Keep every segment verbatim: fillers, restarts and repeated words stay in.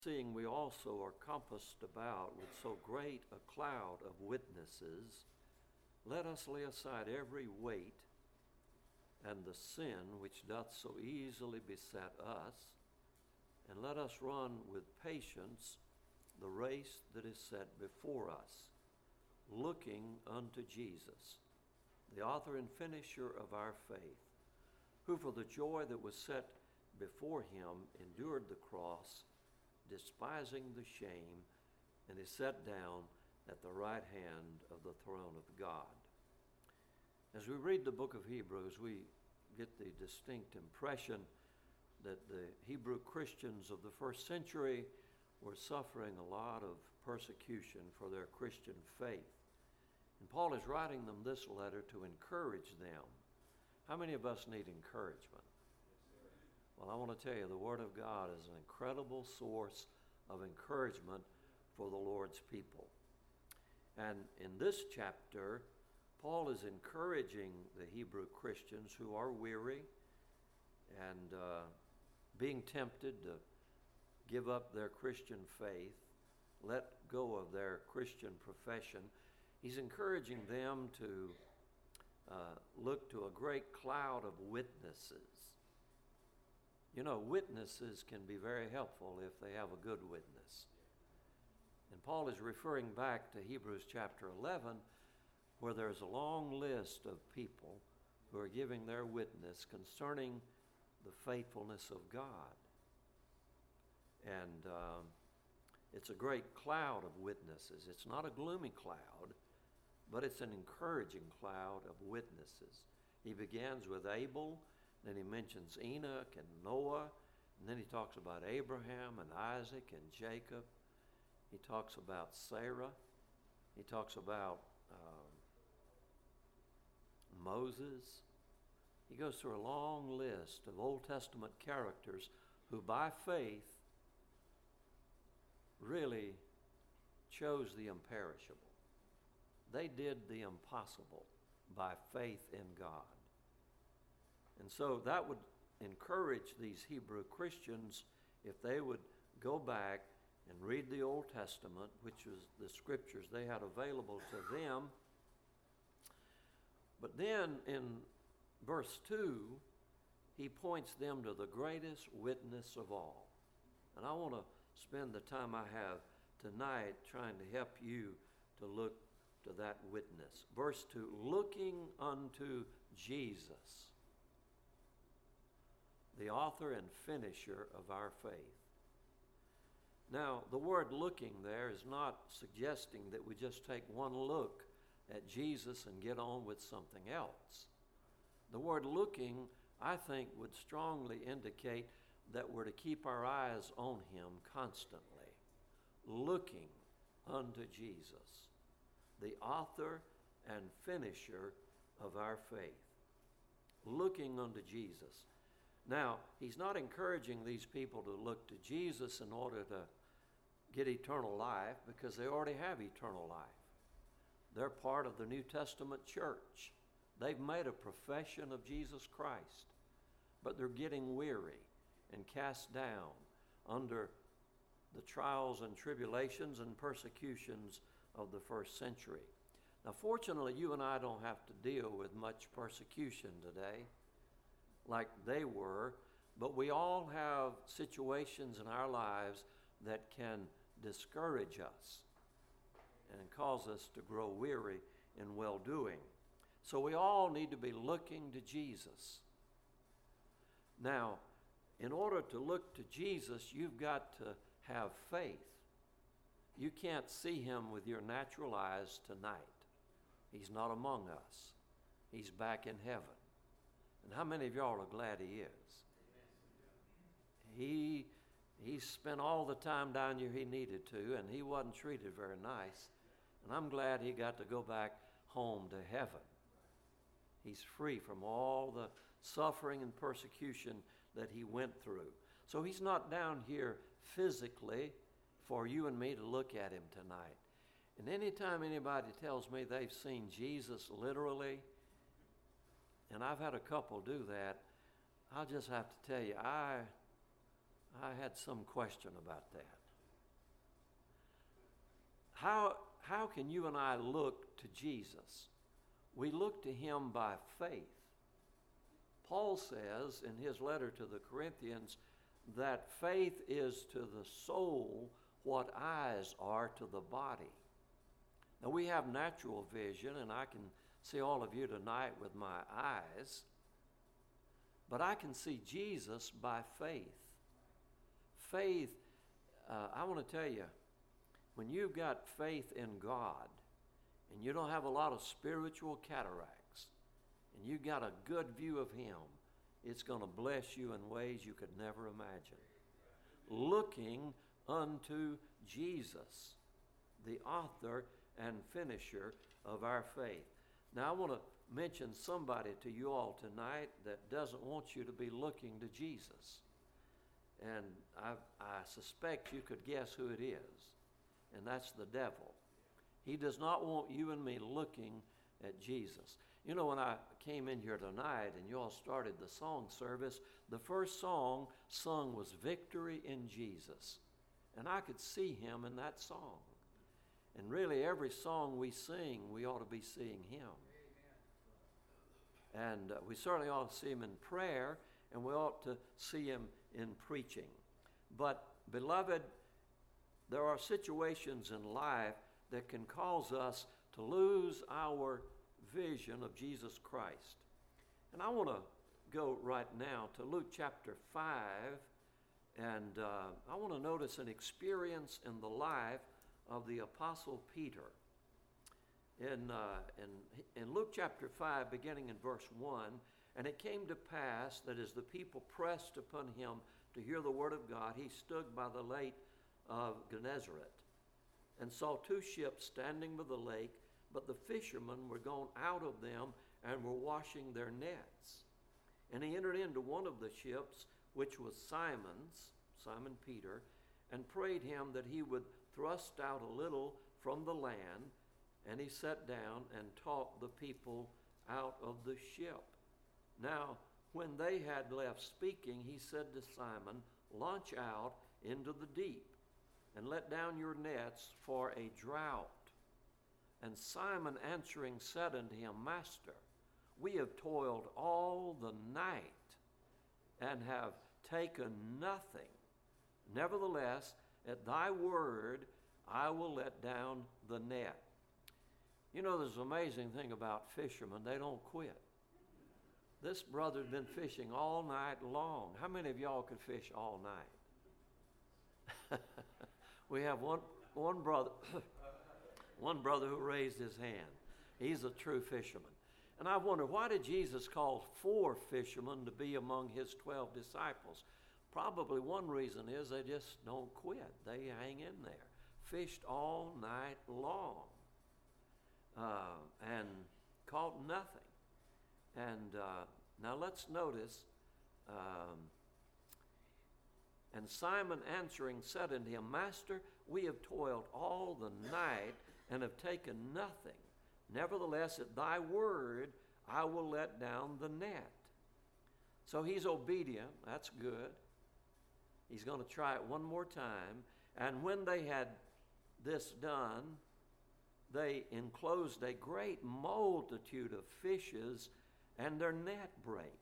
Seeing we also are compassed about with so great a cloud of witnesses, let us lay aside every weight and the sin which doth so easily beset us, and let us run with patience the race that is set before us, looking unto Jesus, the author and finisher of our faith, who for the joy that was set before him endured the cross, despising the shame, and is set down at the right hand of the throne of God. As we read the book of Hebrews, we get the distinct impression that the Hebrew Christians of the first century were suffering a lot of persecution for their Christian faith. And Paul is writing them this letter to encourage them. How many of us need encouragement? Well, I want to tell you, the Word of God is an incredible source of encouragement for the Lord's people. And in this chapter, Paul is encouraging the Hebrew Christians who are weary and uh, being tempted to give up their Christian faith, let go of their Christian profession. He's encouraging them to uh, look to a great cloud of witnesses. You know, witnesses can be very helpful if they have a good witness. And Paul is referring back to Hebrews chapter eleven, where there's a long list of people who are giving their witness concerning the faithfulness of God. And um, it's a great cloud of witnesses. It's not a gloomy cloud, but it's an encouraging cloud of witnesses. He begins with Abel, then he mentions Enoch and Noah, and then he talks about Abraham and Isaac and Jacob. He talks about Sarah. He talks about um, Moses. He goes through a long list of Old Testament characters who by faith really chose the imperishable. They did the impossible by faith in God. And so that would encourage these Hebrew Christians if they would go back and read the Old Testament, which was the scriptures they had available to them. But then in verse two, he points them to the greatest witness of all. And I want to spend the time I have tonight trying to help you to look to that witness. Verse two, looking unto Jesus, the author and finisher of our faith. Now, the word looking there is not suggesting that we just take one look at Jesus and get on with something else. The word looking, I think, would strongly indicate that we're to keep our eyes on him constantly, looking unto Jesus, the author and finisher of our faith. Looking unto Jesus. Now, he's not encouraging these people to look to Jesus in order to get eternal life, because they already have eternal life. They're part of the New Testament church. They've made a profession of Jesus Christ, but they're getting weary and cast down under the trials and tribulations and persecutions of the first century. Now, fortunately, you and I don't have to deal with much persecution today like they were, but we all have situations in our lives that can discourage us and cause us to grow weary in well-doing. So we all need to be looking to Jesus. Now, in order to look to Jesus, you've got to have faith. You can't see him with your natural eyes tonight. He's not among us. He's back in heaven. And how many of y'all are glad he is? He he spent all the time down here he needed to, and he wasn't treated very nice. And I'm glad he got to go back home to heaven. He's free from all the suffering and persecution that he went through. So he's not down here physically for you and me to look at him tonight. And anytime anybody tells me they've seen Jesus literally, and I've had a couple do that, I'll just have to tell you, I I had some question about that. how, how can you and I look to Jesus? We look to him by faith. Paul says in his letter to the Corinthians that faith is to the soul what eyes are to the body. Now, we have natural vision, and I can see all of you tonight with my eyes, but I can see Jesus by faith. Faith, uh, I want to tell you, when you've got faith in God, and you don't have a lot of spiritual cataracts, and you got a good view of him, it's going to bless you in ways you could never imagine. Looking unto Jesus, the author and finisher of our faith. Now, I want to mention somebody to you all tonight that doesn't want you to be looking to Jesus. And I, I suspect you could guess who it is, and that's the devil. He does not want you and me looking at Jesus. You know, when I came in here tonight and you all started the song service, the first song sung was Victory in Jesus. And I could see him in that song. And really, every song we sing, we ought to be seeing him. Amen. And uh, we certainly ought to see him in prayer, and we ought to see him in preaching. But, beloved, there are situations in life that can cause us to lose our vision of Jesus Christ. And I want to go right now to Luke chapter five, and uh, I want to notice an experience in the life of the Apostle Peter. In, uh, in, in Luke chapter five, beginning in verse one, and it came to pass that as the people pressed upon him to hear the word of God, he stood by the lake of Gennesaret, and saw two ships standing by the lake, but the fishermen were gone out of them and were washing their nets. And he entered into one of the ships, which was Simon's, Simon Peter, and prayed him that he would thrust out a little from the land. And he sat down and taught the people out of the ship. Now, when they had left speaking, he said to Simon, "Launch out into the deep, and let down your nets for a draught." And Simon answering said unto him, "Master, we have toiled all the night, and have taken nothing. Nevertheless, at thy word, I will let down the net." You know, there's an amazing thing about fishermen. They don't quit. This brother had been fishing all night long. How many of y'all could fish all night? We have one, one brother, one brother who raised his hand. He's a true fisherman. And I wonder, why did Jesus call four fishermen to be among his twelve disciples? Probably one reason is they just don't quit. They hang in there. Fished all night long uh, and caught nothing. And uh, now let's notice, um, and Simon answering said unto him, "Master, we have toiled all the night and have taken nothing. Nevertheless, at thy word, I will let down the net." So he's obedient. That's good. He's going to try it one more time. And when they had this done, they enclosed a great multitude of fishes, and their net brake.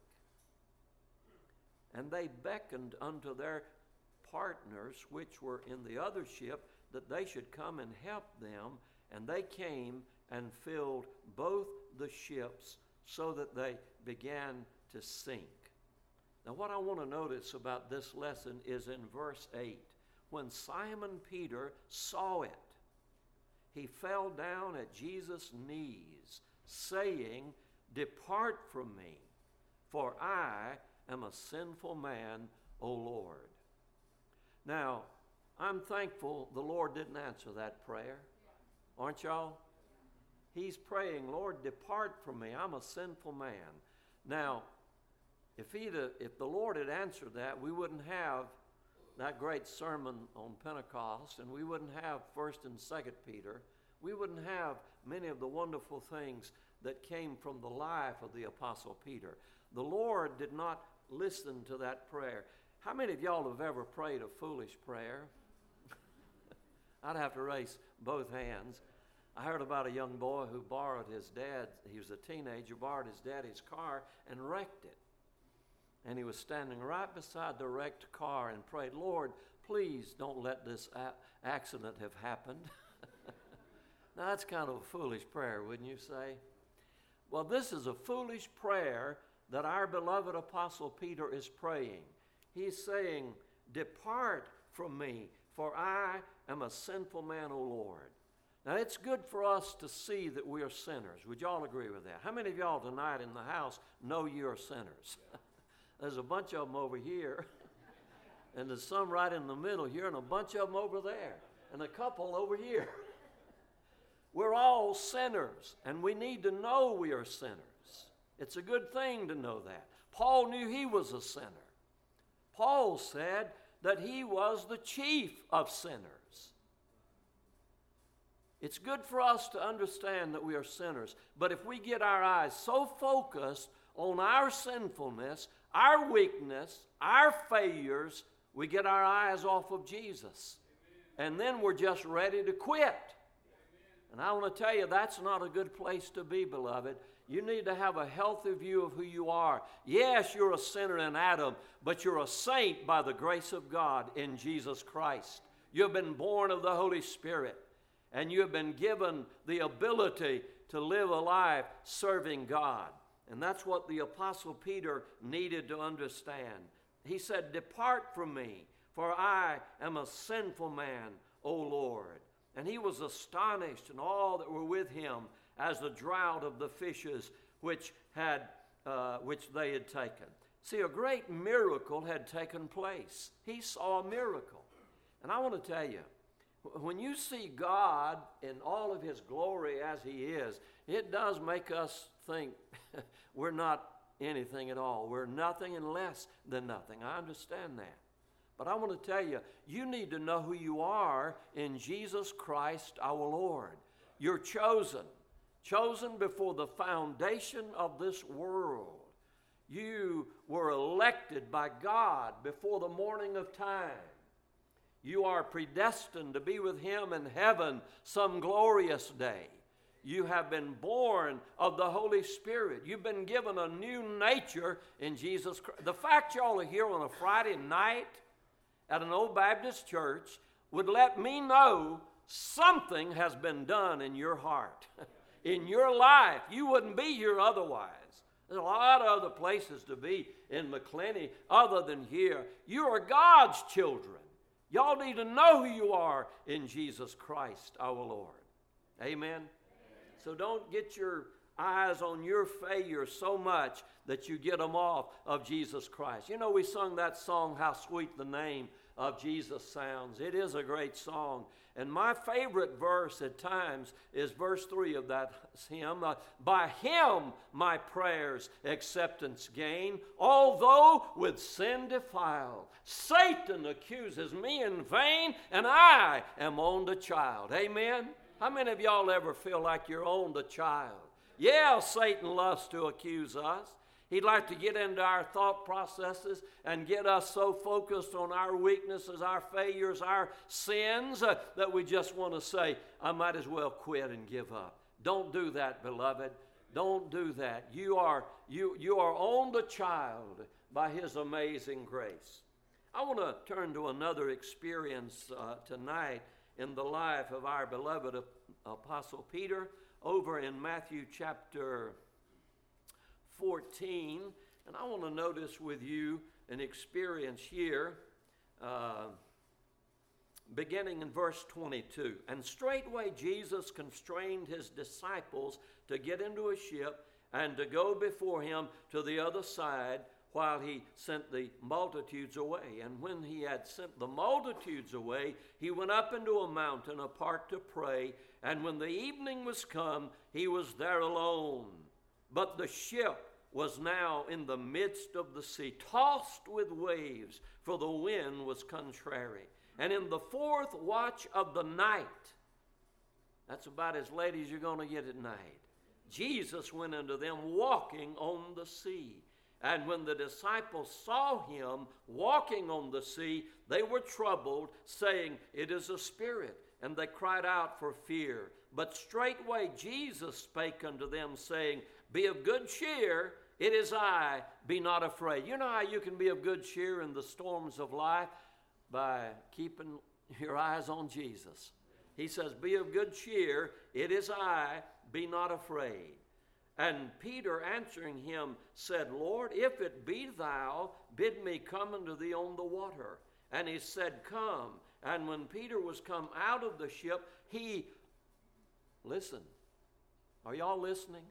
And they beckoned unto their partners, which were in the other ship, that they should come and help them. And they came and filled both the ships, so that they began to sink. Now, what I want to notice about this lesson is in verse eight. When Simon Peter saw it, he fell down at Jesus' knees, saying, "Depart from me, for I am a sinful man, O Lord." Now, I'm thankful the Lord didn't answer that prayer. Aren't y'all? He's praying, "Lord, depart from me. I'm a sinful man." Now, if he'd have, if the Lord had answered that, we wouldn't have that great sermon on Pentecost, and we wouldn't have First and Second Peter. We wouldn't have many of the wonderful things that came from the life of the Apostle Peter. The Lord did not listen to that prayer. How many of y'all have ever prayed a foolish prayer? I'd have to raise both hands. I heard about a young boy who borrowed his dad, he was a teenager, borrowed his daddy's car and wrecked it. And he was standing right beside the wrecked car and prayed, Lord, please don't let this a- accident have happened. Now that's kind of a foolish prayer, wouldn't you say? Well, this is a foolish prayer that our beloved Apostle Peter is praying. He's saying, depart from me, for I am a sinful man, O Lord. Now, it's good for us to see that we are sinners. Would y'all agree with that? How many of y'all tonight in the house know you're sinners? There's a bunch of them over here, and there's some right in the middle here, and a bunch of them over there, and a couple over here. We're all sinners, and we need to know we are sinners. It's a good thing to know that. Paul knew he was a sinner. Paul said that he was the chief of sinners. It's good for us to understand that we are sinners, but if we get our eyes so focused on our sinfulness, our weakness, our failures, we get our eyes off of Jesus. And then we're just ready to quit. And I want to tell you, that's not a good place to be, beloved. You need to have a healthy view of who you are. Yes, you're a sinner in Adam, but you're a saint by the grace of God in Jesus Christ. You've been born of the Holy Spirit, and you have been given the ability to live a life serving God. And that's what the Apostle Peter needed to understand. He said, depart from me, for I am a sinful man, O Lord. And he was astonished, and all that were with him, as the draught of the fishes which had uh, which they had taken. See, a great miracle had taken place. He saw a miracle. And I want to tell you, when you see God in all of his glory as he is, it does make us think we're not anything at all. We're nothing and less than nothing. I understand that. But I want to tell you, you need to know who you are in Jesus Christ our Lord. You're chosen. Chosen before the foundation of this world. You were elected by God before the morning of time. You are predestined to be with him in heaven some glorious day. You have been born of the Holy Spirit. You've been given a new nature in Jesus Christ. The fact y'all are here on a Friday night at an old Baptist church would let me know something has been done in your heart, in your life. You wouldn't be here otherwise. There's a lot of other places to be in McClenny other than here. You are God's children. Y'all need to know who you are in Jesus Christ our Lord. Amen? Amen. So don't get your eyes on your failure so much that you get them off of Jesus Christ. You know, we sung that song, How Sweet the Name of Jesus Sounds. It is a great song. And my favorite verse at times is verse three of that hymn. Uh, By him my prayers acceptance gain, although with sin defiled. Satan accuses me in vain, and I am owned a child. Amen? How many of y'all ever feel like you're owned a child? Yeah, Satan loves to accuse us. He'd like to get into our thought processes and get us so focused on our weaknesses, our failures, our sins, uh, that we just want to say, I might as well quit and give up. Don't do that, beloved. Don't do that. You are, you, you are owned a child by his amazing grace. I want to turn to another experience uh, tonight in the life of our beloved Apostle Peter over in Matthew chapter fourteen, and I want to notice with you an experience here, uh, beginning in verse twenty-two. And straightway Jesus constrained his disciples to get into a ship and to go before him to the other side while he sent the multitudes away. And when he had sent the multitudes away, he went up into a mountain apart to pray. And when the evening was come, he was there alone. But the ship was now in the midst of the sea, tossed with waves, for the wind was contrary. And in the fourth watch of the night, that's about as late as you're going to get at night, Jesus went unto them walking on the sea. And when the disciples saw him walking on the sea, they were troubled, saying, It is a spirit. And they cried out for fear. But straightway Jesus spake unto them, saying, Be of good cheer, it is I, be not afraid. You know how you can be of good cheer in the storms of life? By keeping your eyes on Jesus. He says, Be of good cheer, it is I, be not afraid. And Peter answering him said, Lord, if it be thou, bid me come unto thee on the water. And he said, Come. And when Peter was come out of the ship, he, listen, are y'all listening?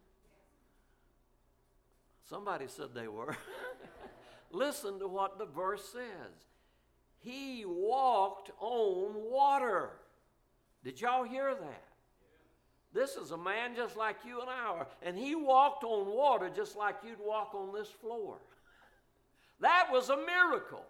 Somebody said they were. Listen to what the verse says. He walked on water. Did y'all hear that? This is a man just like you and I are. And he walked on water just like you'd walk on this floor. That was a miracle.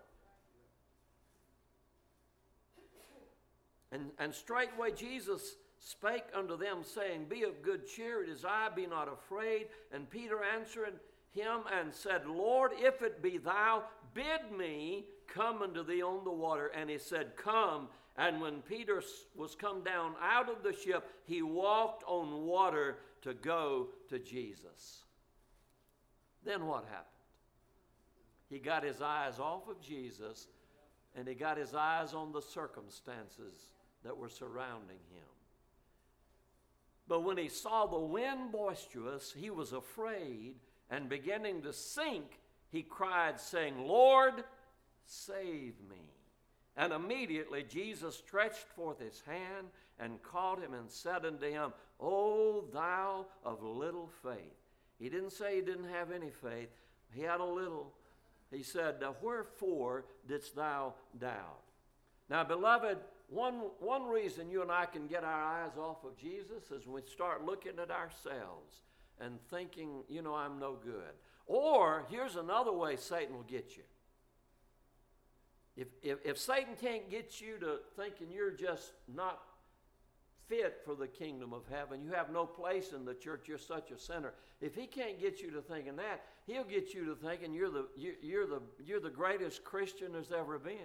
And, and straightway Jesus spake unto them, saying, Be of good cheer, it is I, be not afraid. And Peter answered him and said, Lord, if it be thou, bid me come unto thee on the water. And he said, Come. And when Peter was come down out of the ship, he walked on water to go to Jesus. Then what happened? He got his eyes off of Jesus, and he got his eyes on the circumstances that were surrounding him. But when he saw the wind boisterous, he was afraid, and beginning to sink, he cried, saying, Lord, save me. And immediately Jesus stretched forth his hand and caught him and said unto him, O thou of little faith. He didn't say he didn't have any faith. He had a little. He said, Wherefore didst thou doubt? Now, beloved, one, one reason you and I can get our eyes off of Jesus is when we start looking at ourselves and thinking, you know, I'm no good. Or, here's another way Satan will get you. If, if, if Satan can't get you to thinking you're just not fit for the kingdom of heaven, you have no place in the church, you're such a sinner. If he can't get you to thinking that, he'll get you to thinking you're the, you, you're the, you're the greatest Christian there's ever been.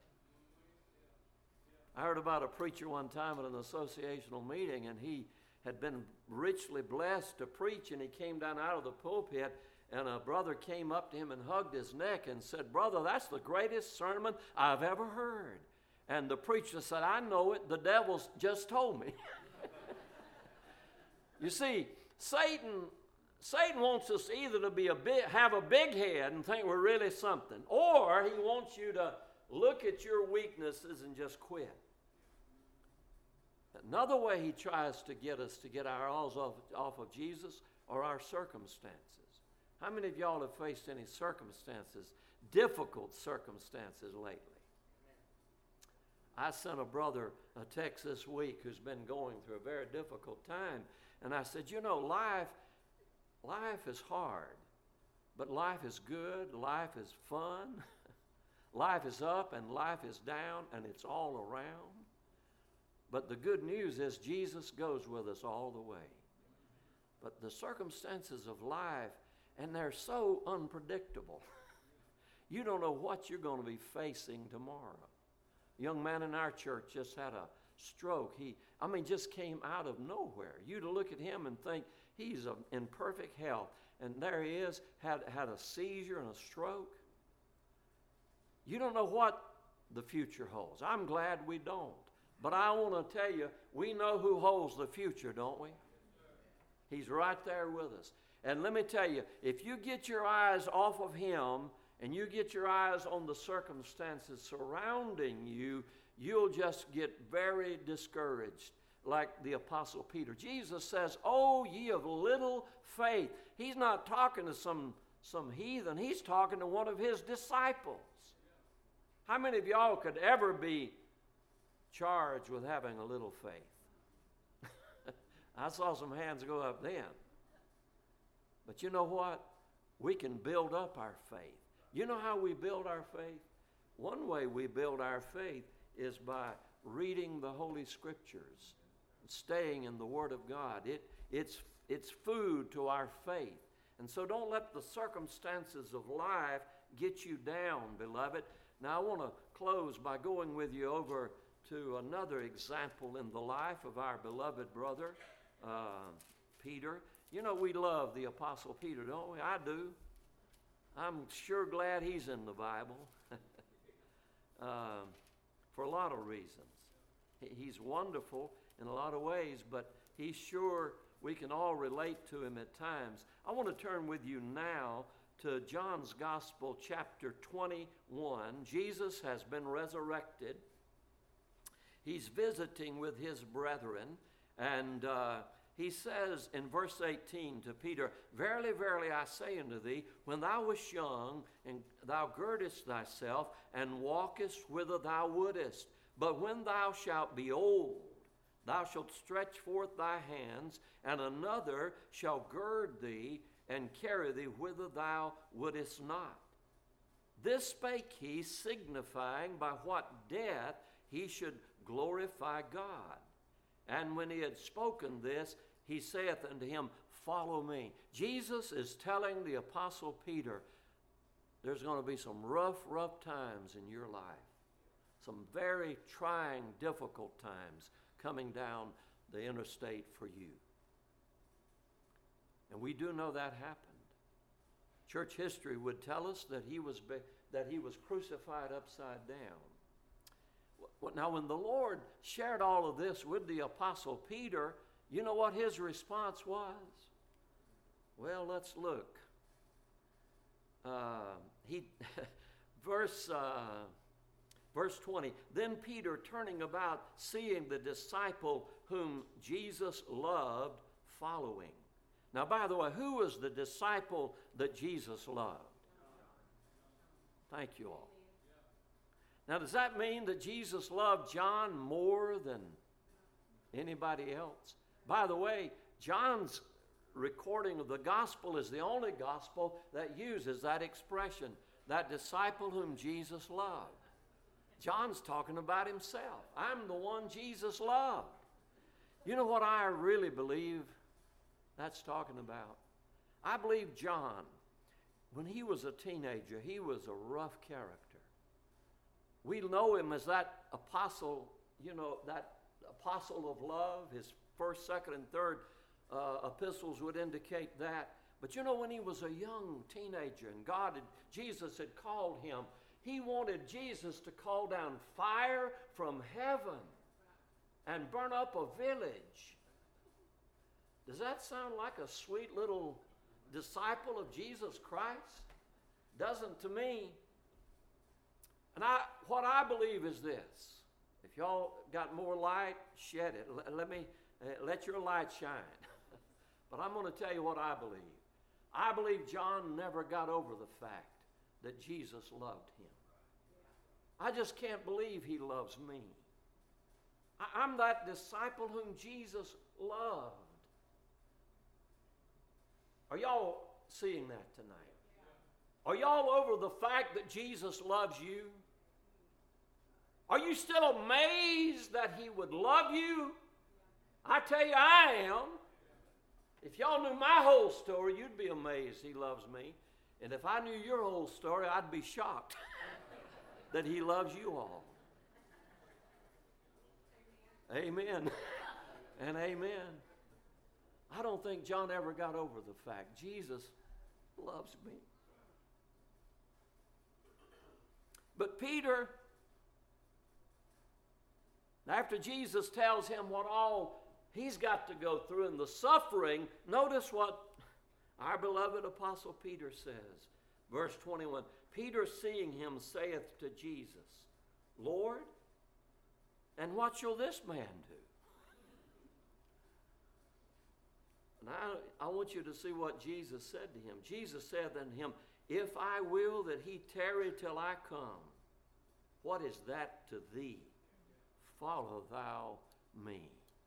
I heard about a preacher one time at an associational meeting, and he had been richly blessed to preach, and he came down out of the pulpit, and a brother came up to him and hugged his neck and said, Brother, that's the greatest sermon I've ever heard. And the preacher said, I know it. The devil's just told me. You see, Satan, Satan wants us either to be a big, have a big head and think we're really something, or he wants you to look at your weaknesses and just quit. Another way he tries to get us to get our eyes off, off of Jesus are our circumstances. How many of y'all have faced any circumstances, difficult circumstances lately? I sent a brother a text this week who's been going through a very difficult time, and I said, you know, life, life is hard, but life is good, life is fun, life is up and life is down, and it's all around. But the good news is Jesus goes with us all the way. But the circumstances of life, and they're so unpredictable. You don't know what you're going to be facing tomorrow. A young man in our church just had a stroke. He, I mean, just came out of nowhere. You'd look at him and think he's a, in perfect health. And there he is, had, had a seizure and a stroke. You don't know what the future holds. I'm glad we don't. But I want to tell you, we know who holds the future, don't we? He's right there with us. And let me tell you, if you get your eyes off of him and you get your eyes on the circumstances surrounding you, you'll just get very discouraged, like the Apostle Peter. Jesus says, oh, ye of little faith. He's not talking to some, some heathen. He's talking to one of his disciples. How many of y'all could ever be charged with having a little faith? I saw some hands go up then. But you know what? We can build up our faith. You know how we build our faith? One way we build our faith is by reading the Holy Scriptures, staying in the Word of God. It, it's, it's food to our faith. And so don't let the circumstances of life get you down, beloved. Now I want to close by going with you over to another example in the life of our beloved brother, uh, Peter. You know, we love the Apostle Peter, don't we? I do. I'm sure glad he's in the Bible um, for a lot of reasons. He's wonderful in a lot of ways, but he's sure we can all relate to him at times. I want to turn with you now to John's Gospel, chapter twenty-one. Jesus has been resurrected. He's visiting with his brethren, and uh, he says in verse eighteen to Peter, "Verily, verily, I say unto thee, when thou wast young, and thou girdest thyself, and walkest whither thou wouldest. But when thou shalt be old, thou shalt stretch forth thy hands, and another shall gird thee, and carry thee whither thou wouldest not. This spake he, signifying by what death he should glorify God. And when he had spoken this, he saith unto him, Follow me." Jesus is telling the Apostle Peter, there's going to be some rough, rough times in your life. Some very trying, difficult times coming down the interstate for you. And we do know that happened. Church history would tell us that he was be, that he was crucified upside down. Now, when the Lord shared all of this with the Apostle Peter, you know what his response was? Well, let's look. Uh, he, verse, uh, verse twenty, "Then Peter, turning about, seeing the disciple whom Jesus loved, following." Now, by the way, who was the disciple that Jesus loved? Thank you all. Now, does that mean that Jesus loved John more than anybody else? By the way, John's recording of the gospel is the only gospel that uses that expression, that disciple whom Jesus loved. John's talking about himself. I'm the one Jesus loved. You know what I really believe that's talking about? I believe John, when he was a teenager, he was a rough character. We know him as that apostle, you know, that apostle of love. His first, second, and third uh, epistles would indicate that. But you know, when he was a young teenager and God had, Jesus had called him, he wanted Jesus to call down fire from heaven and burn up a village. Does that sound like a sweet little disciple of Jesus Christ? Doesn't to me. And I, what I believe is this. If y'all got more light, shed it. Let, let me, uh, let your light shine. But I'm going to tell you what I believe. I believe John never got over the fact that Jesus loved him. I just can't believe he loves me. I, I'm that disciple whom Jesus loved. Are y'all seeing that tonight? Are y'all over the fact that Jesus loves you? Are you still amazed that he would love you? I tell you, I am. If y'all knew my whole story, you'd be amazed he loves me. And if I knew your whole story, I'd be shocked that he loves you all. Amen. And amen. I don't think John ever got over the fact Jesus loves me. But Peter, after Jesus tells him what all he's got to go through in the suffering, notice what our beloved Apostle Peter says. Verse twenty-one, "Peter seeing him saith to Jesus, Lord, and what shall this man do?" And I, I want you to see what Jesus said to him. Jesus said unto him, "If I will that he tarry till I come, what is that to thee? Follow thou me."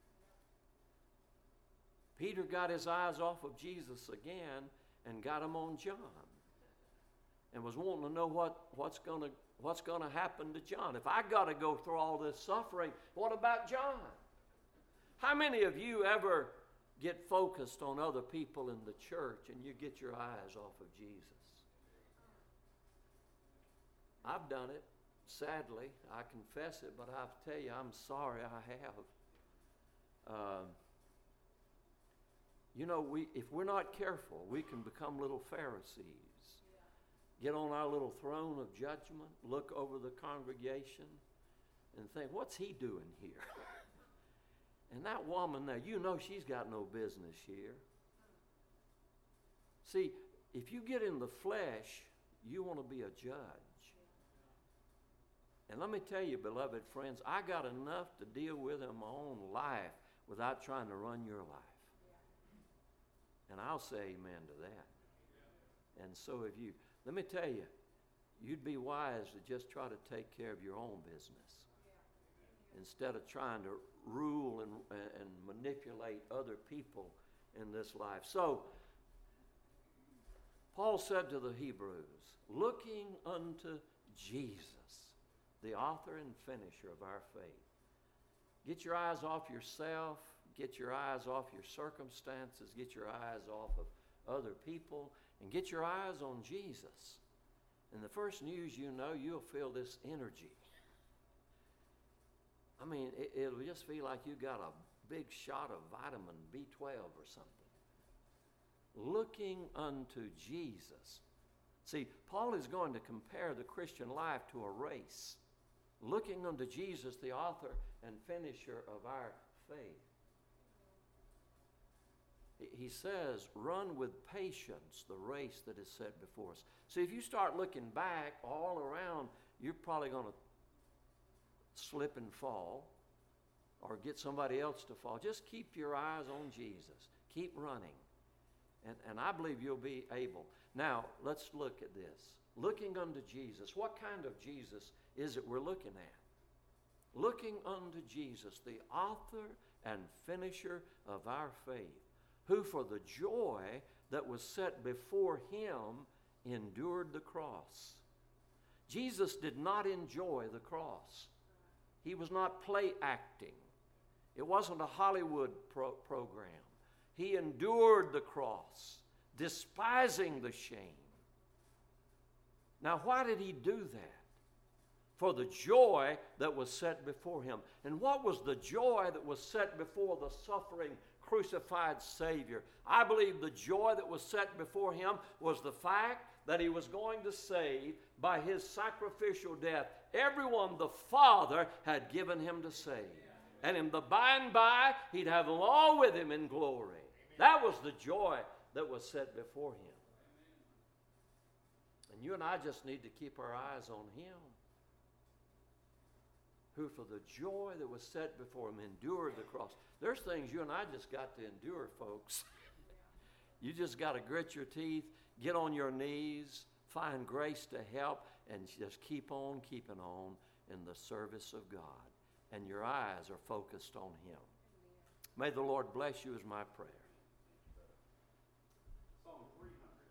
Peter got his eyes off of Jesus again and got them on John, and was wanting to know what, what's going to what's going to happen to John. If I got to go through all this suffering, what about John? How many of you ever get focused on other people in the church and you get your eyes off of Jesus. I've done it, sadly. I confess it, but I tell you, I'm sorry I have. Um, you know, we if we're not careful, we can become little Pharisees. Get on our little throne of judgment, look over the congregation, and think, what's he doing here? And that woman there, you know she's got no business here. See, if you get in the flesh, you want to be a judge. And let me tell you, beloved friends, I got enough to deal with in my own life without trying to run your life. And I'll say amen to that. And so if you, let me tell you, you'd be wise to just try to take care of your own business instead of trying to rule and, and manipulate other people in this life. So, Paul said to the Hebrews, looking unto Jesus, the author and finisher of our faith. Get your eyes off yourself. Get your eyes off your circumstances. Get your eyes off of other people. And get your eyes on Jesus. And the first news you know, you'll feel this energy. I mean, it, it'll just feel like you got a big shot of vitamin B twelve or something. Looking unto Jesus. See, Paul is going to compare the Christian life to a race. Looking unto Jesus, the author and finisher of our faith. He says, run with patience the race that is set before us. See, if you start looking back all around, you're probably going to slip and fall or get somebody else to fall. Just keep your eyes on Jesus. Keep running. And, and I believe you'll be able. Now, let's look at this. Looking unto Jesus. What kind of Jesus is it we're looking at? Looking unto Jesus, the author and finisher of our faith, who for the joy that was set before him endured the cross. Jesus did not enjoy the cross. He was not play acting. It wasn't a Hollywood pro- program. He endured the cross, despising the shame. Now, why did he do that? For the joy that was set before him. And what was the joy that was set before the suffering, crucified Savior? I believe the joy that was set before him was the fact that he was going to save by his sacrificial death everyone the Father had given him to save. And in the by and by, he'd have them all with him in glory. That was the joy that was set before him. And you and I just need to keep our eyes on him, who for the joy that was set before him endured the cross. There's things you and I just got to endure, folks. You just got to grit your teeth, get on your knees, find grace to help, and just keep on keeping on in the service of God. And your eyes are focused on him. May the Lord bless you is my prayer. Psalm three hundred.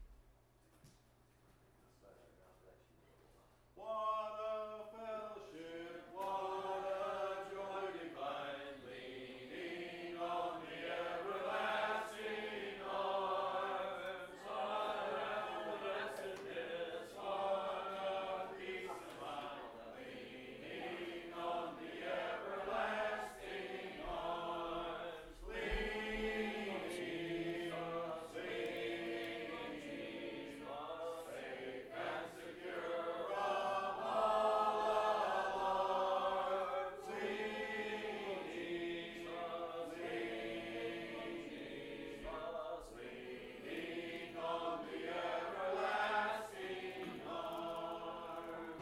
What a fellowship, what a joy divine, leaning on the everlasting arms. What a blessedness, what a peace of mind, leaning on the everlasting arms. Leaning Jesus, leaning Jesus, safe and secure from all alarms. Leaning Jesus, leaning Jesus, leaning on the everlasting arms.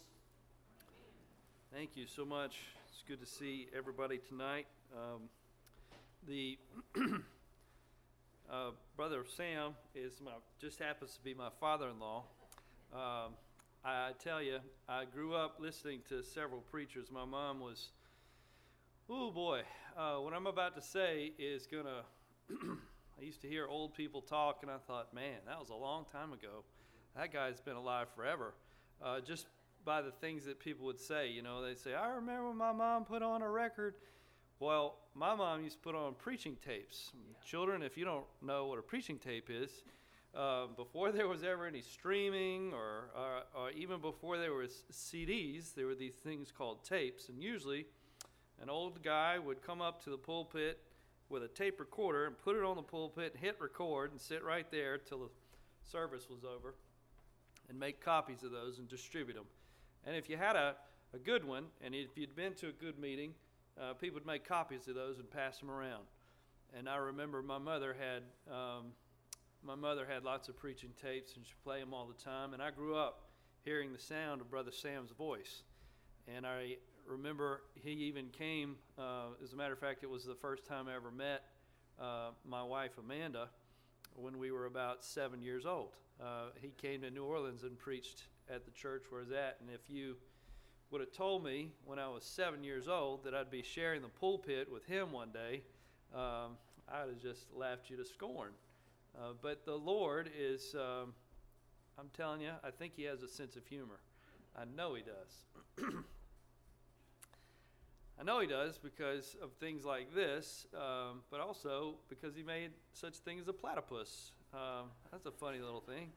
Thank you so much. It's good to see everybody tonight. Um, the uh, brother Sam is my just happens to be my father-in-law. Um, I tell you, I grew up listening to several preachers. My mom was, oh boy, uh, what I'm about to say is gonna. I used to hear old people talk, and I thought, man, that was a long time ago. That guy's been alive forever. Uh, just by the things that people would say, you know, they'd say, I remember when my mom put on a record Well, my mom used to put on preaching tapes. Children, if you don't know what a preaching tape is, uh, before there was ever any streaming or, or, or even before there was C Ds, there were these things called tapes. And usually an old guy would come up to the pulpit with a tape recorder and put it on the pulpit, hit record, and sit right there till the service was over and make copies of those and distribute them. And if you had a, a good one, and if you'd been to a good meeting, uh, people would make copies of those and pass them around. And I remember my mother had um, my mother had lots of preaching tapes, and she'd play them all the time. And I grew up hearing the sound of Brother Sam's voice. And I remember he even came, uh, as a matter of fact, it was the first time I ever met uh, my wife Amanda when we were about seven years old. Uh, he came to New Orleans and preached at the church where I was at. And if you would have told me when I was seven years old that I'd be sharing the pulpit with him one day, um, I would have just laughed you to scorn. Uh, but the Lord is, um, I'm telling you, I think he has a sense of humor. I know he does. I know he does because of things like this, um, but also because he made such thing as a platypus. Um, that's a funny little thing.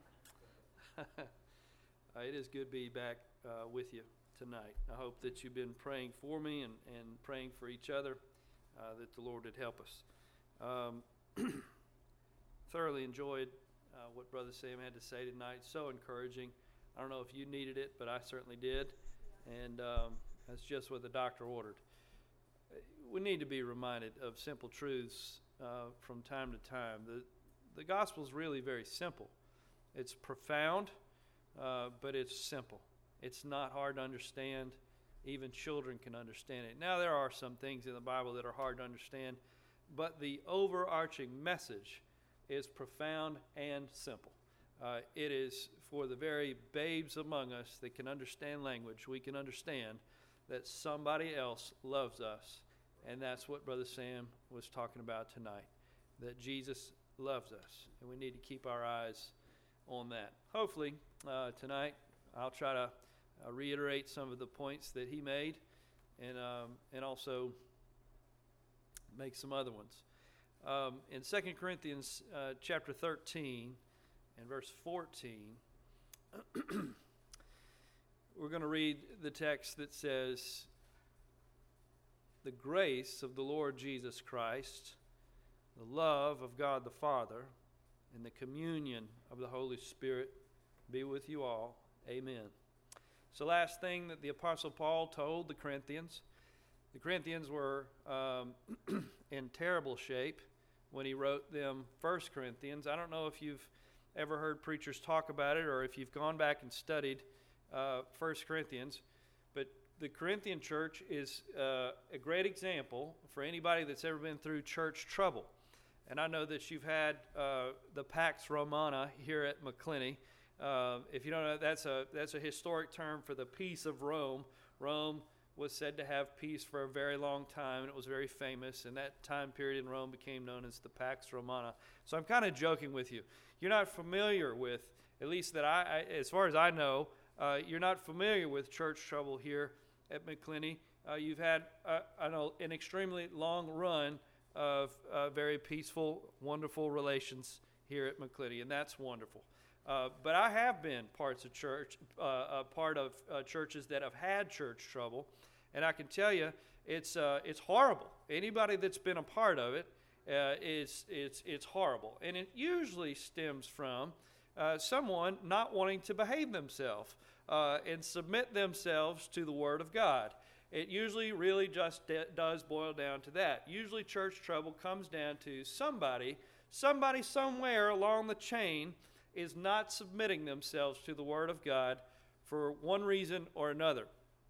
uh, it is good to be back uh, with you tonight. I hope that you've been praying for me and, and praying for each other, uh, that the Lord would help us. Um, thoroughly enjoyed uh, what Brother Sam had to say tonight. So encouraging. I don't know if you needed it, but I certainly did. And um, that's just what the doctor ordered. We need to be reminded of simple truths uh, from time to time. The, the gospel is really very simple. It's profound, uh, but it's simple. It's not hard to understand. Even children can understand it. Now, there are some things in the Bible that are hard to understand, but the overarching message is profound and simple. Uh, it is for the very babes among us that can understand language. We can understand that somebody else loves us, and that's what Brother Sam was talking about tonight, that Jesus loves us, and we need to keep our eyes on that. Hopefully, uh, tonight, I'll try to uh, reiterate some of the points that he made, and um, and also make some other ones. Um, in Second Corinthians uh, chapter thirteen and verse fourteen, we're going to read the text that says, "The grace of the Lord Jesus Christ, the love of God the Father, and the communion of the Holy Spirit be with you all. Amen." So last thing that the Apostle Paul told the Corinthians, the Corinthians were um, in terrible shape when he wrote them First Corinthians. I don't know if you've ever heard preachers talk about it or if you've gone back and studied uh, First Corinthians, but the Corinthian church is uh, a great example for anybody that's ever been through church trouble. And I know that you've had uh, the Pax Romana here at McClenny. Uh, if you don't know, that's a that's a historic term for the peace of Rome. Rome was said to have peace for a very long time, and it was very famous. And that time period in Rome became known as the Pax Romana. So I'm kind of joking with you. You're not familiar with, at least that I, I as far as I know, uh, you're not familiar with church trouble here at McClenny. Uh, you've had, uh, I know, an extremely long run of uh, very peaceful, wonderful relations here at McClenny, and that's wonderful. Uh, but I have been parts of church, uh, a part of uh, churches that have had church trouble, and I can tell you, it's uh, it's horrible. Anybody that's been a part of it, uh, it's it's it's horrible, and it usually stems from uh, someone not wanting to behave themselves uh, and submit themselves to the Word of God. It usually really just de- does boil down to that. Usually, church trouble comes down to somebody, somebody somewhere along the chain is not submitting themselves to the Word of God for one reason or another.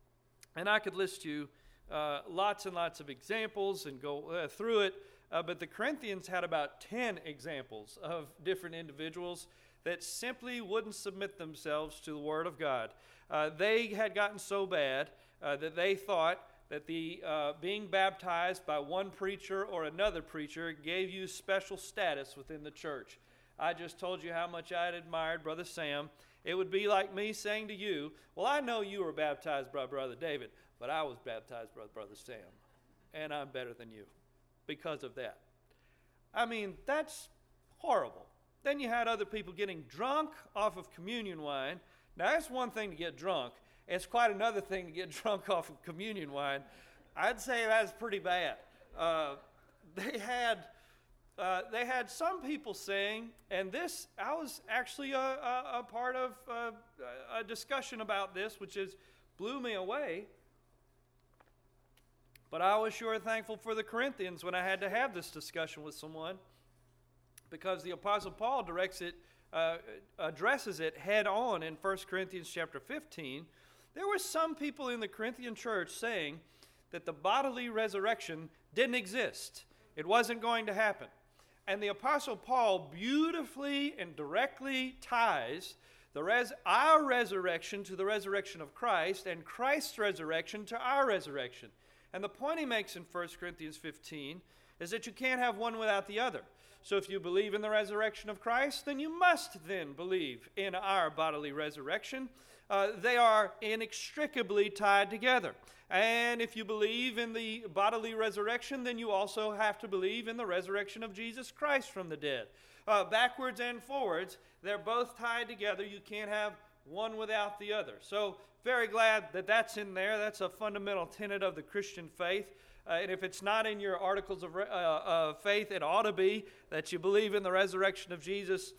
And I could list you uh, lots and lots of examples and go uh, through it, uh, but the Corinthians had about ten examples of different individuals that simply wouldn't submit themselves to the Word of God. Uh, they had gotten so bad uh, that they thought that the uh, being baptized by one preacher or another preacher gave you special status within the church. I just told you how much I had admired Brother Sam. It would be like me saying to you, well, I know you were baptized by Brother David, but I was baptized by Brother Sam. and I'm better than you because of that. I mean, that's horrible. Then you had other people getting drunk off of communion wine. Now, that's one thing to get drunk. It's quite another thing to get drunk off of communion wine. I'd say that's pretty bad. Uh, they had uh, they had some people saying, and this, I was actually a, a, a part of uh, a discussion about this, which is blew me away. But I was sure thankful for the Corinthians when I had to have this discussion with someone, because the Apostle Paul directs it, uh, addresses it head on in First Corinthians chapter fifteen. There were some people in the Corinthian church saying that the bodily resurrection didn't exist. It wasn't going to happen. And the Apostle Paul beautifully and directly ties the res- our resurrection to the resurrection of Christ, and Christ's resurrection to our resurrection. And the point he makes in First Corinthians fifteen is that you can't have one without the other. So if you believe in the resurrection of Christ, then you must then believe in our bodily resurrection. Uh, they are inextricably tied together. And if you believe in the bodily resurrection, then you also have to believe in the resurrection of Jesus Christ from the dead. Uh, backwards and forwards, they're both tied together. You can't have one without the other. So very glad that that's in there. That's a fundamental tenet of the Christian faith. Uh, and if it's not in your articles of, uh, of faith, it ought to be that you believe in the resurrection of Jesus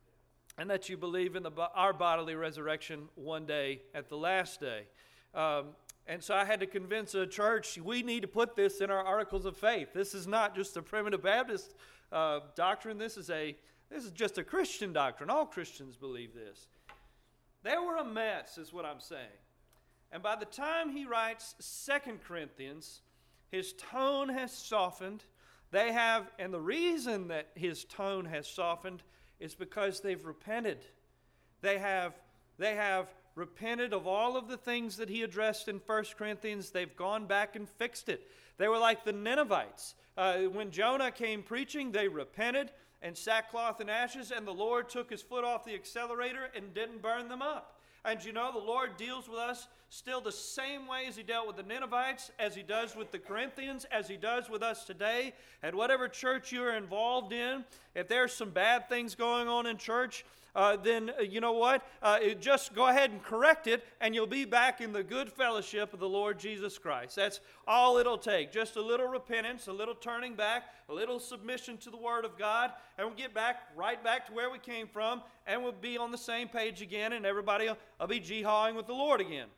and that you believe in the, our bodily resurrection one day at the last day. Um, and so I had to convince a church, we need to put this in our articles of faith. This is not just a primitive Baptist uh, doctrine. This is, a, this is just a Christian doctrine. All Christians believe this. They were a mess, is what I'm saying. And by the time he writes Second Corinthians, his tone has softened. They have, and the reason that his tone has softened is because they've repented. They have, they have repented of all of the things that he addressed in First Corinthians. They've gone back and fixed it. They were like the Ninevites. Uh, when Jonah came preaching, they repented and sackcloth and ashes, and the Lord took his foot off the accelerator and didn't burn them up. And you know, the Lord deals with us still the same way as he dealt with the Ninevites, as he does with the Corinthians, as he does with us today. At whatever church you're involved in, if there's some bad things going on in church, uh, then uh, you know what? Uh, it, just go ahead and correct it, and you'll be back in the good fellowship of the Lord Jesus Christ. That's all it'll take. Just a little repentance, a little turning back, a little submission to the Word of God, and we'll get back, right back to where we came from, and we'll be on the same page again, and everybody will, will be jihawing with the Lord again.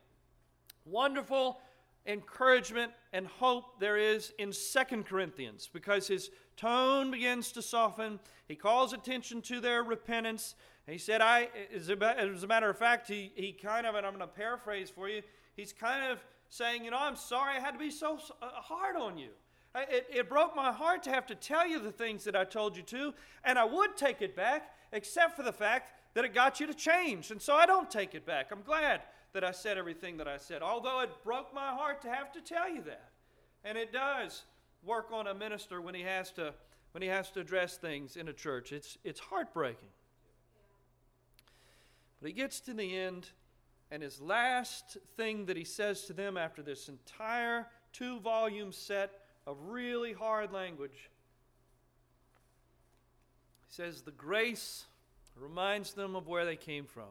Wonderful encouragement and hope there is in Second Corinthians, because his tone begins to soften. He calls attention to their repentance. He said, I, as a matter of fact, he, he kind of, and I'm going to paraphrase for you, he's kind of saying, you know, I'm sorry I had to be so hard on you. It, it broke my heart to have to tell you the things that I told you to, and I would take it back, except for the fact that it got you to change. And so I don't take it back. I'm glad that I said everything that I said, although it broke my heart to have to tell you that. And it does work on a minister when he has to when he has to address things in a church. It's it's heartbreaking. But he gets to the end, and his last thing that he says to them after this entire two-volume set of really hard language, he says, the grace reminds them of where they came from.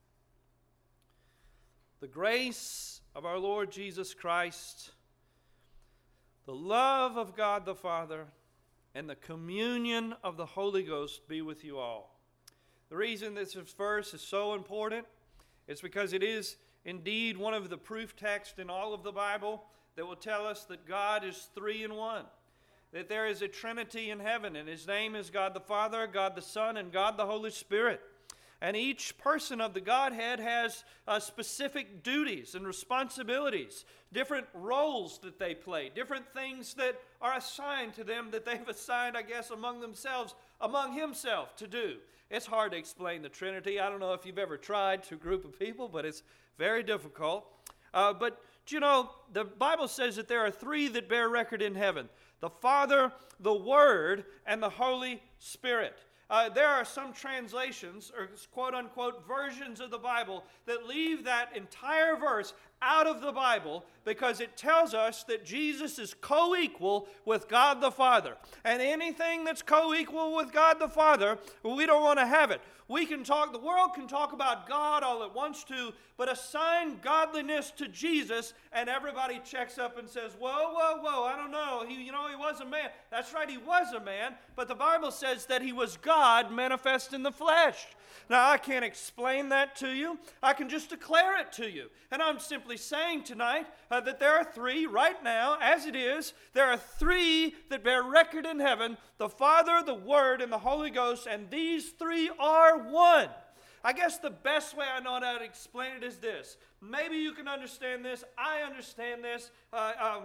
The grace of our Lord Jesus Christ, the love of God the Father, and the communion of the Holy Ghost be with you all. The reason this verse is so important is because it is indeed one of the proof texts in all of the Bible that will tell us that God is three in one, that there is a Trinity in heaven, and his name is God the Father, God the Son, and God the Holy Spirit. And each person of the Godhead has uh, specific duties and responsibilities, different roles that they play, different things that are assigned to them that they've assigned, I guess, among themselves, among himself to do. It's hard to explain the Trinity. I don't know if you've ever tried to a group of people, but it's very difficult. Uh, but, you know, the Bible says that there are three that bear record in heaven: the Father, the Word, and the Holy Spirit. Uh, there are some translations, or quote-unquote versions of the Bible, that leave that entire verse out of the Bible because it tells us that Jesus is co-equal with God the Father. And anything that's co-equal with God the Father, we don't want to have it. We can talk, the world can talk about God all it wants to, but assign godliness to Jesus, and everybody checks up and says, whoa, whoa, whoa, I don't know. He, you know, he was a man. That's right, he was a man, but the Bible says that he was God manifest in the flesh. Now, I can't explain that to you. I can just declare it to you. And I'm simply saying tonight uh, that there are three right now, as it is, there are three that bear record in heaven, the Father, the Word, and the Holy Ghost, and these three are one. I guess the best way I know how to explain it is this. Maybe you can understand this. I understand this. Uh, um,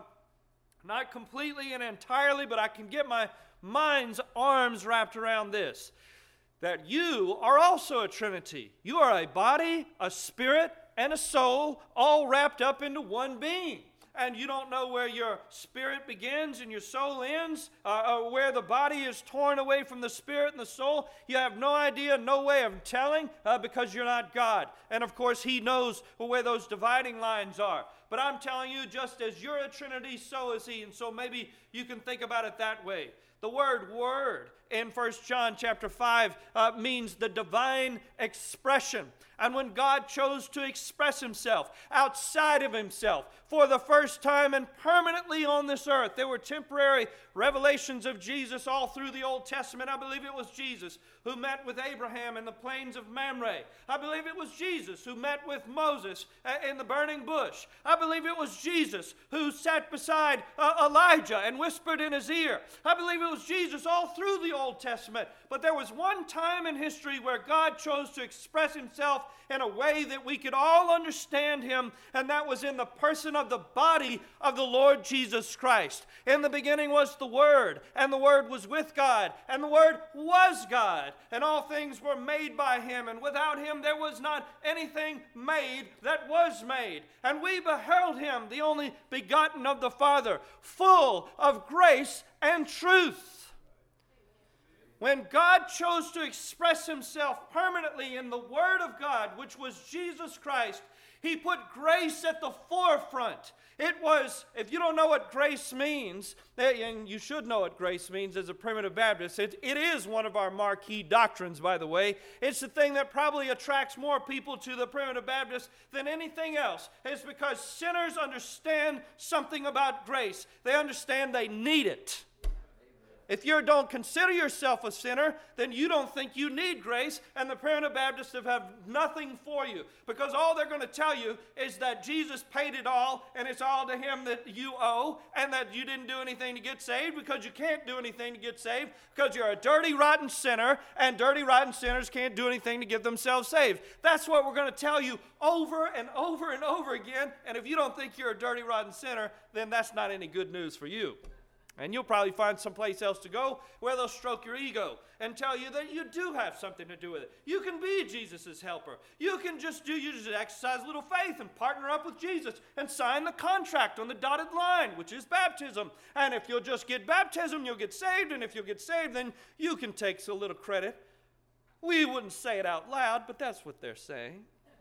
not completely and entirely, but I can get my mind's arms wrapped around this. That you are also a Trinity. You are a body, a spirit, and a soul, all wrapped up into one being. And you don't know where your spirit begins and your soul ends, uh, or where the body is torn away from the spirit and the soul. You have no idea, no way of telling, uh, because you're not God. And of course, He knows where those dividing lines are. But I'm telling you, just as you're a Trinity, so is He. And so maybe you can think about it that way. The word word in First John chapter five uh, means the divine expression. And when God chose to express Himself outside of Himself for the first time and permanently on this earth, there were temporary revelations of Jesus all through the Old Testament. I believe it was Jesus who met with Abraham in the plains of Mamre. I believe it was Jesus who met with Moses in the burning bush. I believe it was Jesus who sat beside uh, Elijah and whispered in his ear. I believe it was Jesus all through the Old Testament. But there was one time in history where God chose to express Himself in a way that we could all understand Him, and that was in the person of the body of the Lord Jesus Christ. In the beginning was the Word, and the Word was with God, and the Word was God, and all things were made by Him, and without Him there was not anything made that was made. And we beheld Him, the only begotten of the Father, full of grace and truth. When God chose to express Himself permanently in the Word of God, which was Jesus Christ, He put grace at the forefront. It was, if you don't know what grace means, and you should know what grace means as a primitive Baptist, it, it is one of our marquee doctrines, by the way. It's the thing that probably attracts more people to the primitive Baptist than anything else. It's because sinners understand something about grace. They understand they need it. If you don't consider yourself a sinner, then you don't think you need grace, and the primitive Baptists have, have nothing for you. Because all they're going to tell you is that Jesus paid it all, and it's all to Him that you owe, and that you didn't do anything to get saved, because you can't do anything to get saved, because you're a dirty, rotten sinner, and dirty, rotten sinners can't do anything to get themselves saved. That's what we're going to tell you over and over and over again, and if you don't think you're a dirty, rotten sinner, then that's not any good news for you. And you'll probably find someplace else to go where they'll stroke your ego and tell you that you do have something to do with it. You can be Jesus' helper. You can just do, you just exercise a little faith and partner up with Jesus and sign the contract on the dotted line, which is baptism. And if you'll just get baptism, you'll get saved. And if you'll get saved, then you can take a little credit. We wouldn't say it out loud, but that's what they're saying.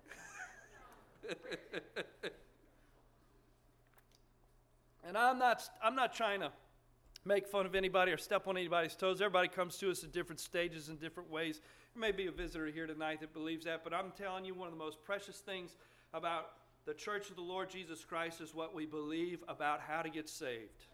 And I'm not, I'm not trying to make fun of anybody or step on anybody's toes. Everybody comes to us at different stages in different ways. There may be a visitor here tonight that believes that, but I'm telling you, one of the most precious things about the Church of the Lord Jesus Christ is what we believe about how to get saved.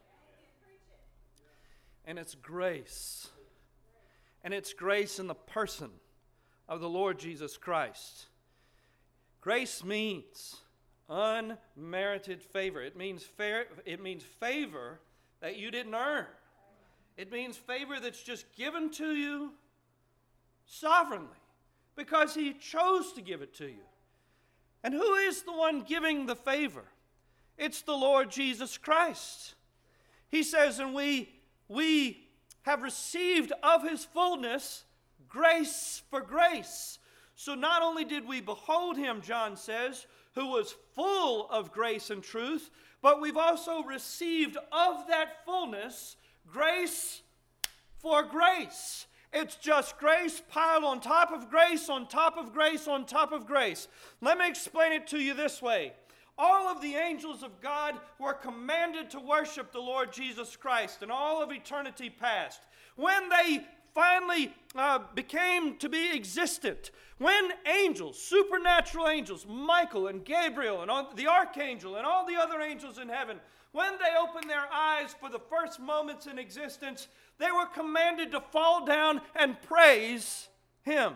And it's grace. And it's grace in the person of the Lord Jesus Christ. Grace means unmerited favor. It means fair, it means favor that you didn't earn. It means favor that's just given to you sovereignly because He chose to give it to you. And who is the one giving the favor? It's the Lord Jesus Christ. He says, and we, we have received of His fullness grace for grace. So not only did we behold Him, John says, who was full of grace and truth, but we've also received of that fullness grace for grace. It's just grace piled on top of grace, on top of grace, on top of grace. Let me explain it to you this way. All of the angels of God were commanded to worship the Lord Jesus Christ in all of eternity past. When they finally uh, became to be existent, when angels, supernatural angels, Michael and Gabriel and all, the archangel and all the other angels in heaven, when they opened their eyes for the first moments in existence, they were commanded to fall down and praise Him.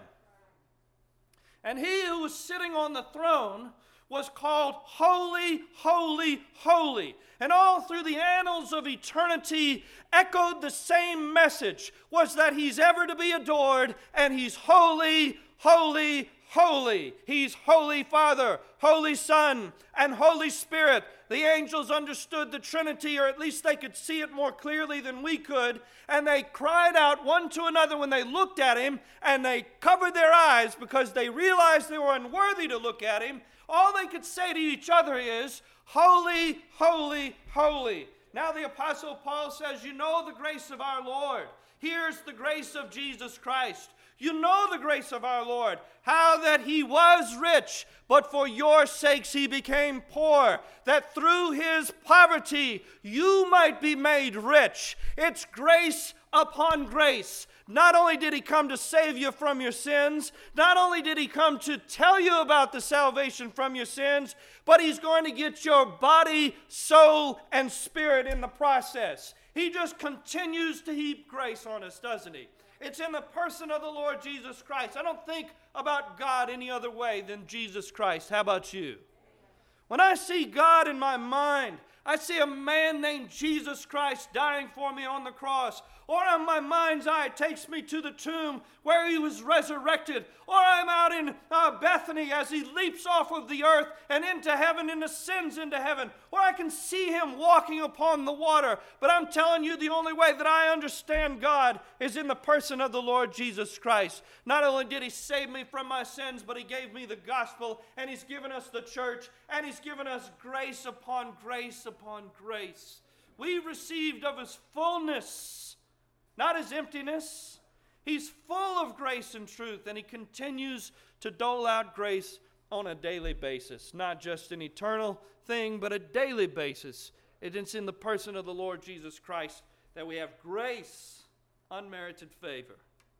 And He who was sitting on the throne was called Holy, Holy, Holy. And all through the annals of eternity echoed the same message, was that He's ever to be adored, and He's holy, holy, holy. He's Holy Father, Holy Son, and Holy Spirit. The angels understood the Trinity, or at least they could see it more clearly than we could, and they cried out one to another when they looked at Him, and they covered their eyes because they realized they were unworthy to look at Him. All they could say to each other is, holy, holy, holy. Now the Apostle Paul says, you know the grace of our Lord. Here's the grace of Jesus Christ. You know the grace of our Lord, how that He was rich, but for your sakes He became poor, that through His poverty you might be made rich. It's grace upon grace. Not only did He come to save you from your sins, not only did He come to tell you about the salvation from your sins, but He's going to get your body, soul, and spirit in the process. He just continues to heap grace on us, doesn't He? It's in the person of the Lord Jesus Christ. I don't think about God any other way than Jesus Christ. How about you? When I see God in my mind, I see a man named Jesus Christ dying for me on the cross. Or on my mind's eye, it takes me to the tomb where He was resurrected. Or I'm out in uh, Bethany as He leaps off of the earth and into heaven and ascends into heaven. Or I can see Him walking upon the water. But I'm telling you, the only way that I understand God is in the person of the Lord Jesus Christ. Not only did He save me from my sins, but He gave me the gospel, and He's given us the church, and He's given us grace upon grace upon grace. We received of His fullness, not His emptiness. He's full of grace and truth, and He continues to dole out grace on a daily basis. Not just an eternal thing, but a daily basis. It's in the person of the Lord Jesus Christ that we have grace, unmerited favor.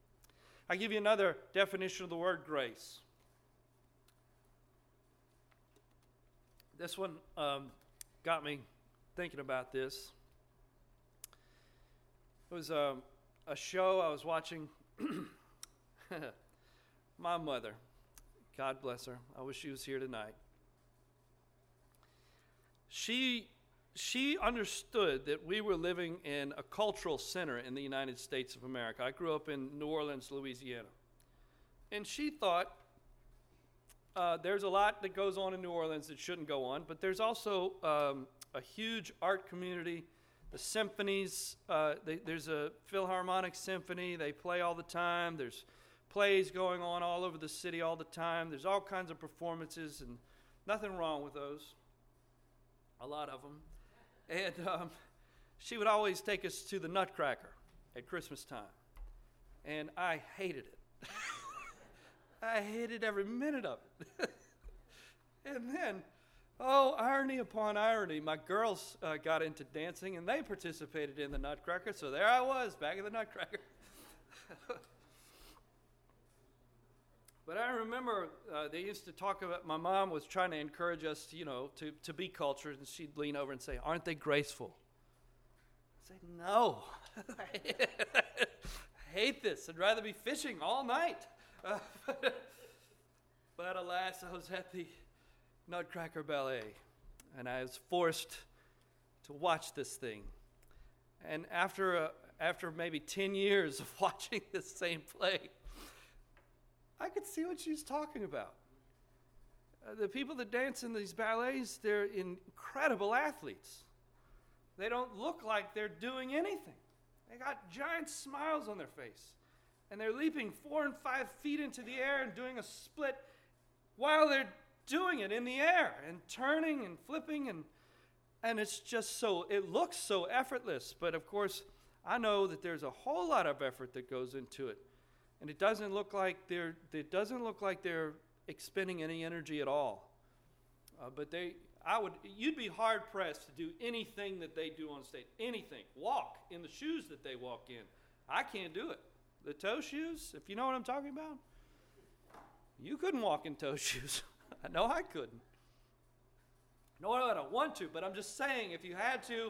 I give you another definition of the word grace. This one um, got me thinking about this. It was um, a show I was watching. My mother, God bless her. I wish she was here tonight. She, she understood that we were living in a cultural center in the United States of America. I grew up in New Orleans, Louisiana. And she thought uh, there's a lot that goes on in New Orleans that shouldn't go on, but there's also um, a huge art community. The symphonies, uh, they, there's a Philharmonic Symphony. They play all the time. There's plays going on all over the city all the time. There's all kinds of performances, and nothing wrong with those. A lot of them. And um, she would always take us to the Nutcracker at Christmas time. And I hated it. I hated every minute of it. And then, oh, irony upon irony, my girls uh, got into dancing, and they participated in the Nutcracker, so there I was, back in the Nutcracker. But I remember uh, they used to talk about, my mom was trying to encourage us, you know, to, to be cultured, and she'd lean over and say, aren't they graceful? I'd say, no. I hate this. I'd rather be fishing all night. Uh, but alas, I was at the Nutcracker Ballet, and I was forced to watch this thing. And after uh, after maybe ten years of watching this same play, I could see what she was talking about. Uh, the people that dance in these ballets, they're incredible athletes. They don't look like they're doing anything. They got giant smiles on their face. And they're leaping four and five feet into the air and doing a split while they're doing it in the air and turning and flipping. And, and it's just so, it looks so effortless. But of course, I know that there's a whole lot of effort that goes into it. And it doesn't look like they're, it doesn't look like they're expending any energy at all. Uh, but they, I would, you'd be hard pressed to do anything that they do on stage. Anything. Walk in the shoes that they walk in. I can't do it. The toe shoes, if you know what I'm talking about, you couldn't walk in toe shoes. I know I couldn't. Nor would I want to, but I'm just saying, if you had to,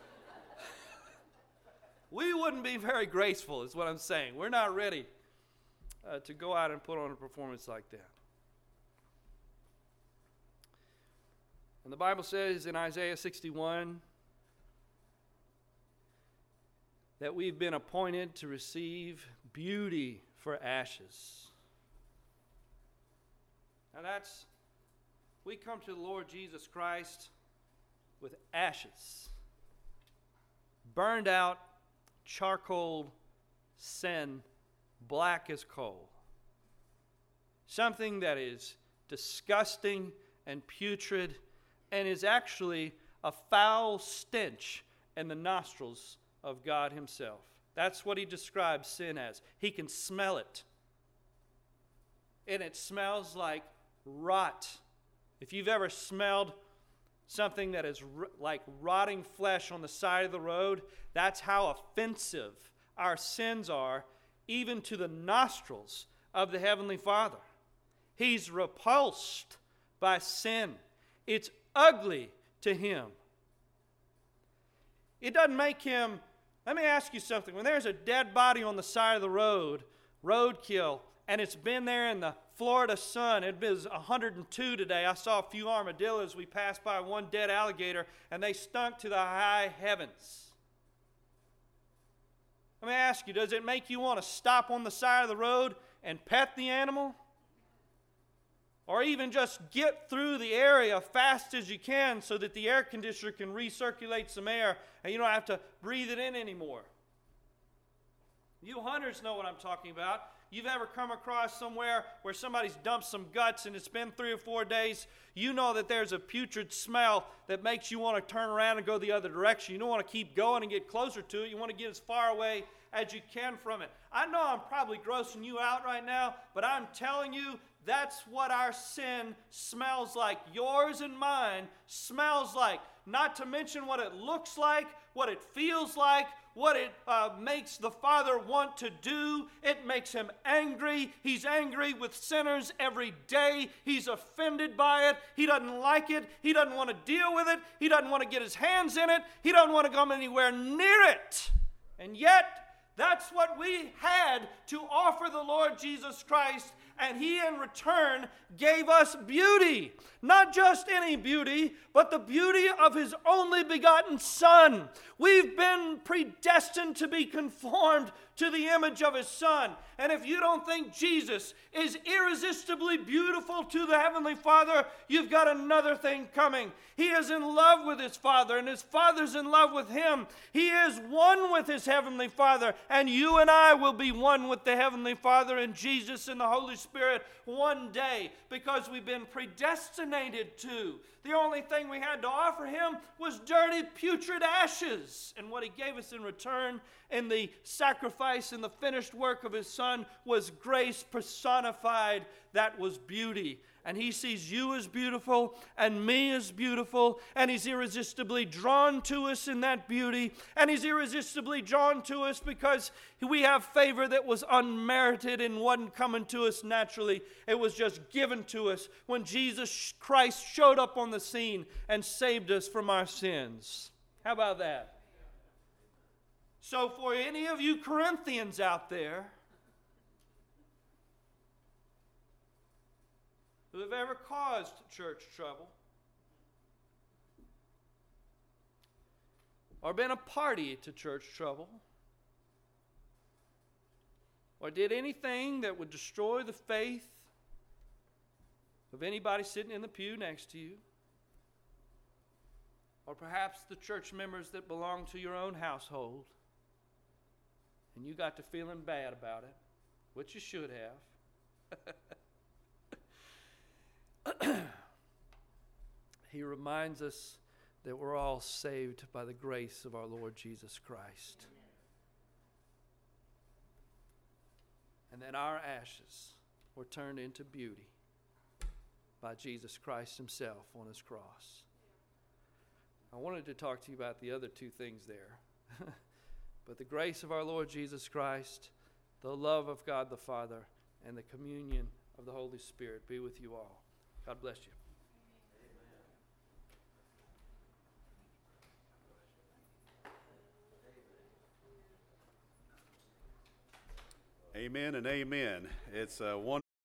we wouldn't be very graceful, is what I'm saying. We're not ready uh, to go out and put on a performance like that. And the Bible says in Isaiah sixty-one that we've been appointed to receive beauty for ashes. Now that's, we come to the Lord Jesus Christ with ashes, burned out, charcoal sin, black as coal. Something that is disgusting and putrid and is actually a foul stench in the nostrils of God himself. That's what he describes sin as. He can smell it. And it smells like rot. If you've ever smelled something that is r- like rotting flesh on the side of the road, that's how offensive our sins are, even to the nostrils of the Heavenly Father. He's repulsed by sin. It's ugly to him. It doesn't make him, let me ask you something. When there's a dead body on the side of the road, roadkill, and it's been there in the Florida sun, it was one hundred two today. I saw a few armadillos. We passed by one dead alligator, and they stunk to the high heavens. Let me ask you, does it make you want to stop on the side of the road and pet the animal? Or even just get through the area fast as you can so that the air conditioner can recirculate some air and you don't have to breathe it in anymore. You hunters know what I'm talking about. You've ever come across somewhere where somebody's dumped some guts and it's been three or four days. You know that there's a putrid smell that makes you want to turn around and go the other direction. You don't want to keep going and get closer to it. You want to get as far away as you can from it. I know I'm probably grossing you out right now, but I'm telling you, that's what our sin smells like. Yours and mine smells like. Not to mention what it looks like, what it feels like, what it uh, makes the Father want to do. It makes him angry. He's angry with sinners every day. He's offended by it. He doesn't like it. He doesn't want to deal with it. He doesn't want to get his hands in it. He doesn't want to come anywhere near it. And yet, that's what we had to offer the Lord Jesus Christ. And he in return gave us beauty. Not just any beauty, but the beauty of his only begotten Son. We've been predestined to be conformed to the image of his Son. And if you don't think Jesus is irresistibly beautiful to the Heavenly Father, you've got another thing coming. He is in love with his Father, and his Father's in love with him. He is one with his Heavenly Father, and you and I will be one with the Heavenly Father and Jesus and the Holy Spirit one day, because we've been predestinated to. The only thing we had to offer him was dirty, putrid ashes. And what he gave us in return in the sacrifice and the finished work of his Son was grace personified. That was beauty. And he sees you as beautiful and me as beautiful, and he's irresistibly drawn to us in that beauty, and he's irresistibly drawn to us because we have favor that was unmerited and wasn't coming to us naturally. It was just given to us when Jesus Christ showed up on the scene and saved us from our sins. How about that? So for any of you Corinthians out there who have ever caused church trouble or been a party to church trouble or did anything that would destroy the faith of anybody sitting in the pew next to you, or perhaps the church members that belong to your own household, and you got to feeling bad about it, which you should have. He reminds us that we're all saved by the grace of our Lord Jesus Christ. And that our ashes were turned into beauty by Jesus Christ himself on his cross. I wanted to talk to you about the other two things there. But the grace of our Lord Jesus Christ, the love of God the Father, and the communion of the Holy Spirit be with you all. God bless you. Amen and amen. It's uh, one.